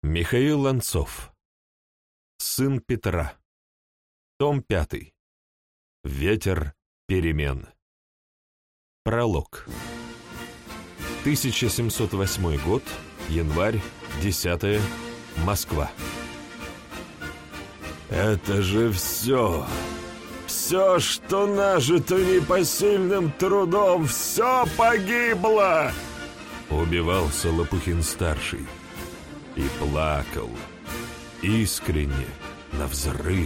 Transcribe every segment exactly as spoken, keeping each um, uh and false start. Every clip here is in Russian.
Михаил Ланцов. Сын Петра. Том пятый. Ветер перемен. Пролог. тысяча семьсот восьмой год, январь, десятое, Москва. «Это же все, все, что нажито непосильным трудом, все погибло!» Убивался Лопухин-старший и плакал, искренне, навзрыд.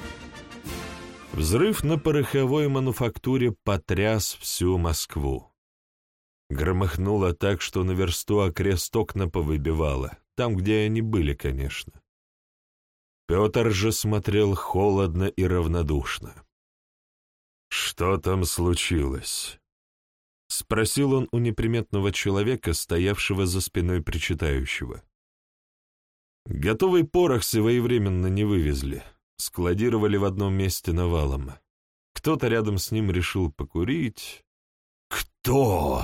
Взрыв на пороховой мануфактуре потряс всю Москву. Громыхнуло так, что на версту окрест окна повыбивало, там, где они были, конечно. Петр же смотрел холодно и равнодушно. «Что там случилось?» — спросил он у неприметного человека, стоявшего за спиной причитающего. Готовый порох своевременно не вывезли, складировали в одном месте навалом. Кто-то рядом с ним решил покурить. «Кто?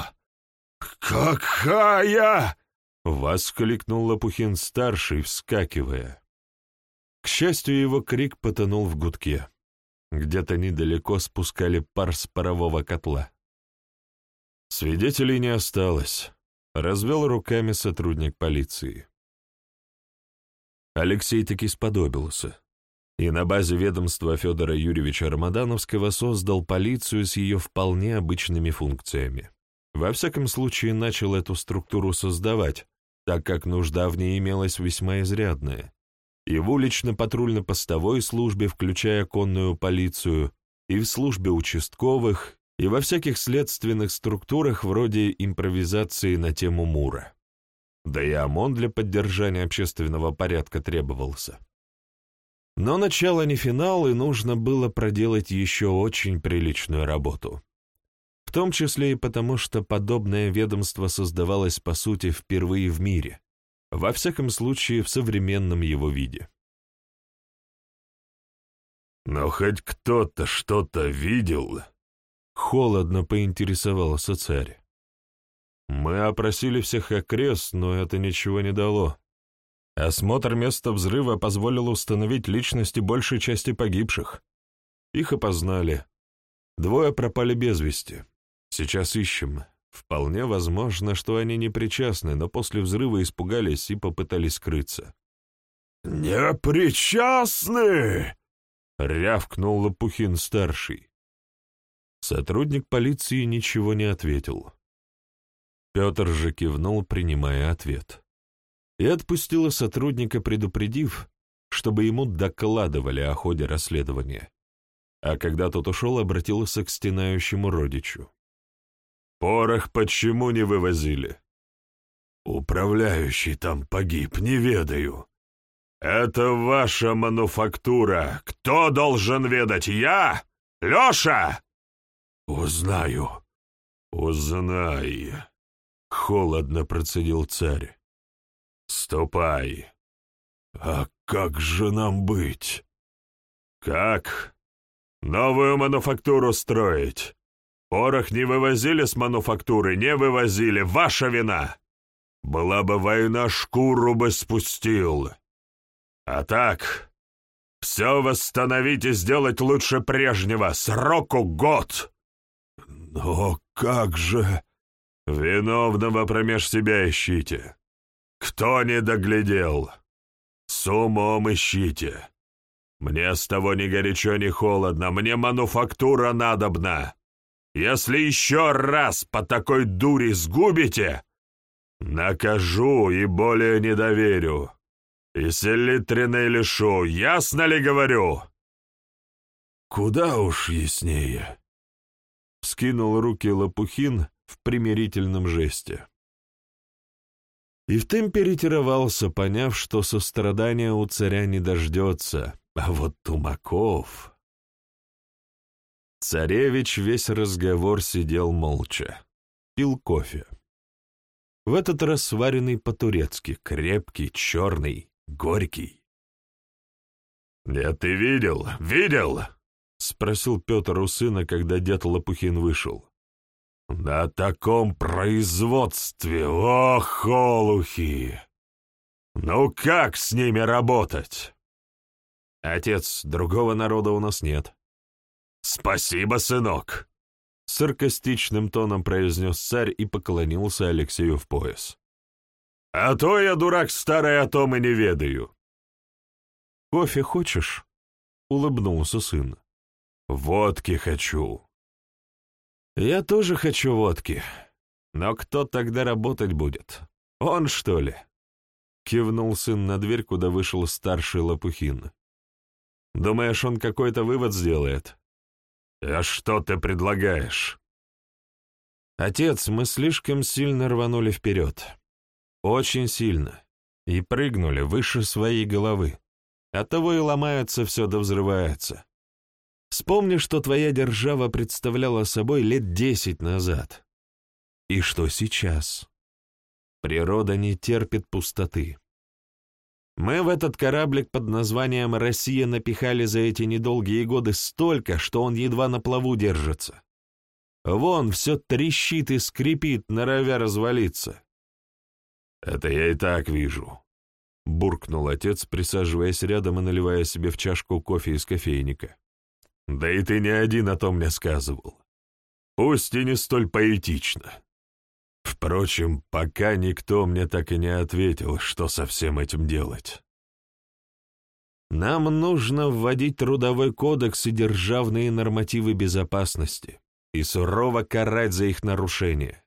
Какая?» — воскликнул Лопухин-старший, вскакивая. К счастью, его крик потонул в гудке. Где-то недалеко спускали пар с парового котла. Свидетелей не осталось, развел руками сотрудник полиции. Алексей таки сподобился, и на базе ведомства Федора Юрьевича Рамадановского создал полицию с ее вполне обычными функциями. Во всяком случае, начал эту структуру создавать, так как нужда в ней имелась весьма изрядная, и в улично-патрульно-постовой службе, включая конную полицию, и в службе участковых, и во всяких следственных структурах вроде импровизации на тему Мура. Да и ОМОН для поддержания общественного порядка требовался. Но начало не финал, и нужно было проделать еще очень приличную работу. В том числе и потому, что подобное ведомство создавалось, по сути, впервые в мире, во всяком случае, в современном его виде. «Но хоть кто-то что-то видел?» — холодно поинтересовался царь. «Мы опросили всех окрест, но это ничего не дало. Осмотр места взрыва позволил установить личности большей части погибших. Их опознали. Двое пропали без вести. Сейчас ищем. Вполне возможно, что они не причастны, но после взрыва испугались и попытались скрыться». «Не причастны!» — рявкнул Лопухин-старший. Сотрудник полиции ничего не ответил. Петр же кивнул, принимая ответ, и отпустил сотрудника, предупредив, чтобы ему докладывали о ходе расследования. А когда тот ушел, обратился к стенающему родичу. «Порох почему не вывозили?» «Управляющий там погиб, не ведаю». «Это ваша мануфактура. Кто должен ведать? Я? Леша?» «Узнаю». «Узнай», — холодно процедил царь. «Ступай». «А как же нам быть?» «Как? Новую мануфактуру строить. Порох не вывозили с мануфактуры, не вывозили. Ваша вина. Была бы война, шкуру бы спустил. А так, все восстановить и сделать лучше прежнего. Сроку год». «Но как же...» «Виновного промеж себя ищите. Кто не доглядел, с умом ищите. Мне с того ни горячо, ни холодно, мне мануфактура надобна. Если еще раз по такой дури сгубите, накажу и более не доверю. И селитрины лишу, ясно ли говорю?» «Куда уж яснее», — вскинул руки Лопухин в примирительном жесте. И в темпе ретировался, поняв, что сострадания у царя не дождется, а вот Тумаков... Царевич весь разговор сидел молча, пил кофе. В этот раз сваренный по-турецки, крепкий, черный, горький. «Нет, ты видел? Видел?» — спросил Петр у сына, когда дед Лопухин вышел. «На таком производстве, ох, олухи! Ну как с ними работать? Отец, другого народа у нас нет. Спасибо, сынок, саркастичным тоном произнес царь и поклонился Алексею в пояс. А то я, дурак старый, о том и не ведаю. Кофе хочешь? Улыбнулся сын. Водки хочу. Я тоже хочу водки. Но кто тогда работать будет? Он, что ли? Кивнул сын на дверь, куда вышел старший Лопухин. Думаешь, он какой-то вывод сделает? А что ты предлагаешь? Отец, мы слишком сильно рванули вперед. Очень сильно. И прыгнули выше своей головы. Оттого и ломается все да взрывается. Вспомни, что твоя держава представляла собой лет десять назад. И что сейчас? Природа не терпит пустоты. Мы в этот кораблик под названием «Россия» напихали за эти недолгие годы столько, что он едва на плаву держится. Вон, все трещит и скрипит, норовя развалиться. «Это я и так вижу», — буркнул отец, присаживаясь рядом и наливая себе в чашку кофе из кофейника. «Да и ты не один о том мне сказывал. Пусть и не столь поэтично. Впрочем, пока никто мне так и не ответил, что со всем этим делать». «Нам нужно вводить трудовой кодекс и державные нормативы безопасности и сурово карать за их нарушение».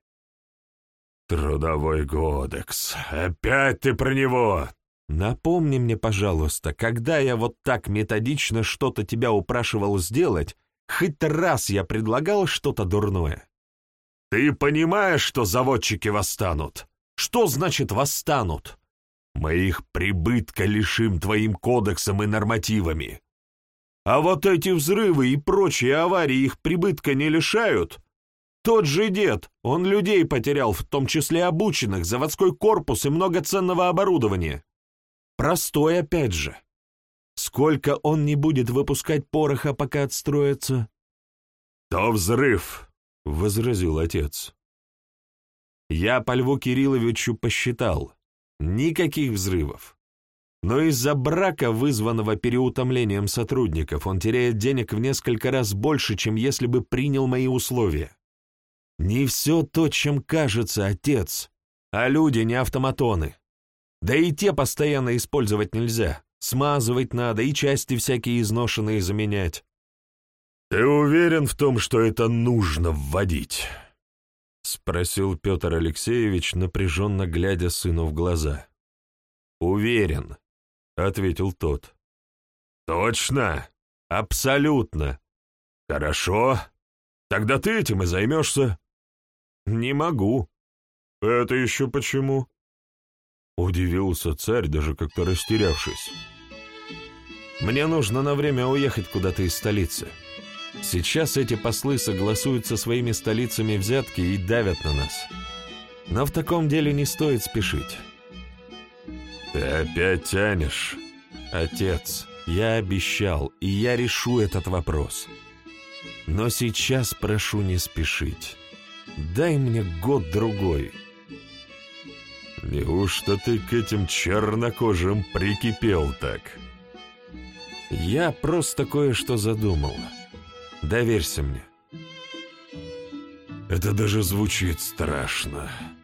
«Трудовой кодекс. Опять ты про него!» «Напомни мне, пожалуйста, когда я вот так методично что-то тебя упрашивал сделать, хоть раз я предлагал что-то дурное». «Ты понимаешь, что заводчики восстанут?» «Что значит восстанут?» «Мы их прибытка лишим твоим кодексом и нормативами». «А вот эти взрывы и прочие аварии их прибытка не лишают?» «Тот же дед, он людей потерял, в том числе обученных, заводской корпус и много ценного оборудования. Простой опять же. Сколько он не будет выпускать пороха, пока отстроится?» «То взрыв», — возразил отец. «Я по Льву Кирилловичу посчитал. Никаких взрывов. Но из-за брака, вызванного переутомлением сотрудников, он теряет денег в несколько раз больше, чем если бы принял мои условия. Не все то, чем кажется, отец, а люди не автоматоны. Да и те постоянно использовать нельзя. Смазывать надо и части всякие изношенные заменять». «Ты уверен в том, что это нужно вводить?» — спросил Петр Алексеевич, напряженно глядя сыну в глаза. «Уверен», — ответил тот. «Точно?» «Абсолютно». «Хорошо. Тогда ты этим и займешься». «Не могу». «Это еще почему?» Удивился царь, даже как-то растерявшись. «Мне нужно на время уехать куда-то из столицы. Сейчас эти послы согласуют со своими столицами взятки и давят на нас. Но в таком деле не стоит спешить». «Ты опять тянешь?» «Отец, я обещал, и я решу этот вопрос. Но сейчас прошу не спешить. Дай мне год-другой». «Неужто ты к этим чернокожим прикипел так?» «Я просто кое-что задумал. Доверься мне». «Это даже звучит страшно».